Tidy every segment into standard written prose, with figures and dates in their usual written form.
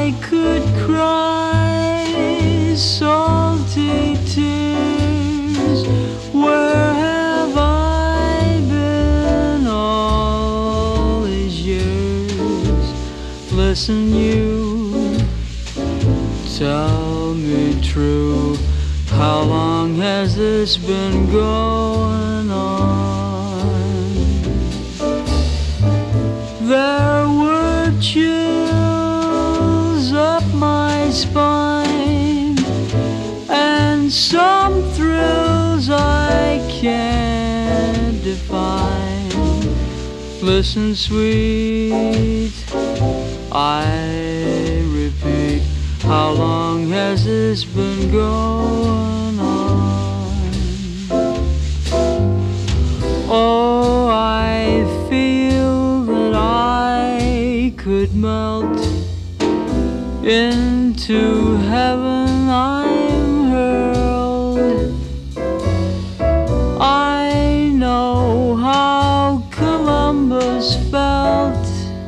I could cry salty tears. Where have I been all these years? Listen, you, tell me true, how long has this been going on? There were chills up my spine and some thrills I can't define. Listen, sweet, I repeat, how long has this been going on? Oh, I feel that I could melt into heaven. I'm hurled. I know how Columbus felt,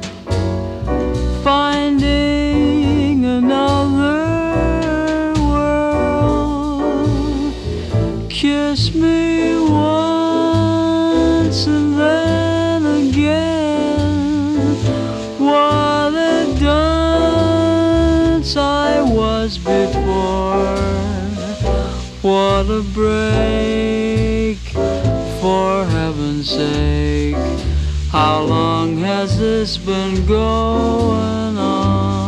finding another world. Kiss me once and then again. What a dunce I was before. What a break, for heaven's sake. How long has this been going on?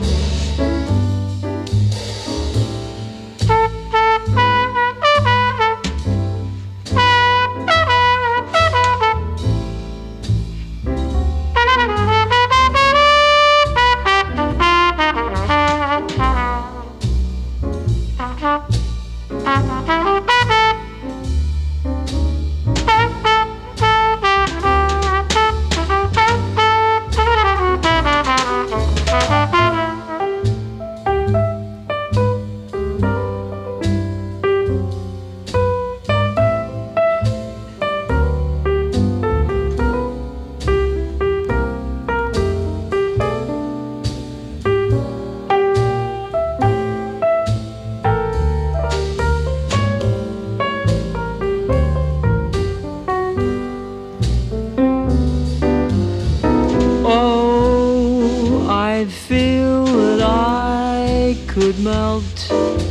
I feel that I could melt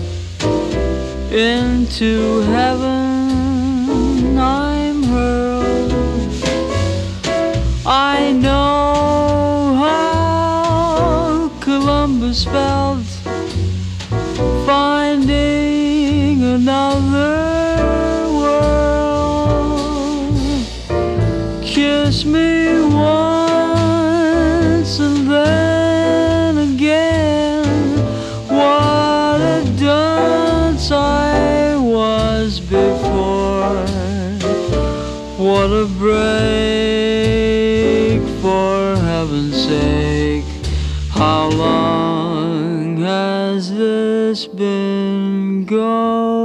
into heaven. I'm hurled. I know how Columbus felt, finding another world. Kiss me once and then again. What a dunce I was before. What a break, for heaven's sake. How long has this been going?